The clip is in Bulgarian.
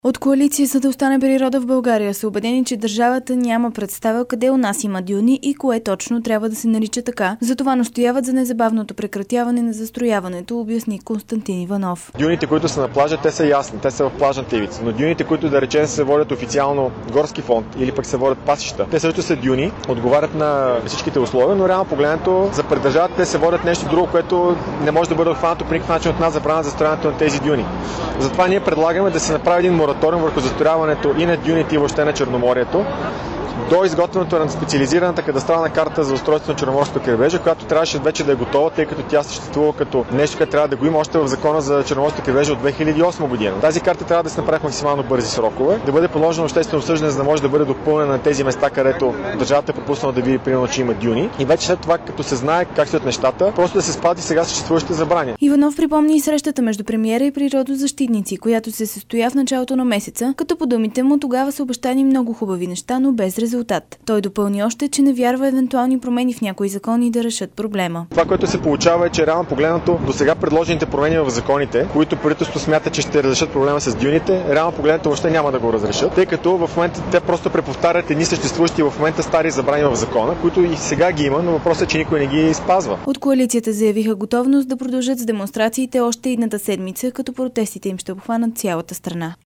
От коалиция "За да остане природа в България" са убедени, че държавата няма представа къде у нас има дюни и кое точно трябва да се нарича така. Затова настояват за незабавното прекратяване на застрояването, обясни Константин Иванов. Дюните, които са на плажа, те са ясни, те са в плажната ивица. Но дюните, които да речем се водят официално горски фонд или пък се водят пасища, те също са дюни, отговарят на всичките условия, но реално погледнато за пред държавата те се водят нещо друго, което не може да бъде обхванато по никакъв начин от нас, забрана за застрояването на тези дюни. Затова ние предлагаме да се направи един мораториум върху застрояването и на дюните и въобще на Черноморието до изготвянето на специализираната кадастрална карта за устройство на Черноморското крайбрежие, която трябваше вече да е готова, тъй като тя съществува като нещо, което трябва да го има още в закона за Черноморското крайбрежие от 2008 година. Тази карта трябва да се направи в максимално бързи срокове, да бъде положено обществено обсъждане, за да може да бъде допълнена на тези места, където държавата е пропуснала да види примерно, че има дюни. И вече след това, като се знае как стоят нещата, просто да се спази сега съществуващите забрани. Иванов припомни и срещата между премиера и природозащитници, която се състоя в началото на месеца, като по думите му тогава са обещани много хубави неща, но без резултат. Той допълни още, че не вярва евентуални промени в някои закони да решат проблема. Това, което се получава е, че реално погледнато до сега предложените промени в законите, които правителството смята, че ще разрешат проблема с дюните, реално погледнато въобще няма да го разрешат, тъй като в момента те просто преповтарят едни съществуващи в момента стари забрани в закона, които и сега ги има, но въпросът е, че никой не ги спазва. От коалицията заявиха готовност да продължат с демонстрациите още идната седмица, като протестите им ще обхванат цялата страна.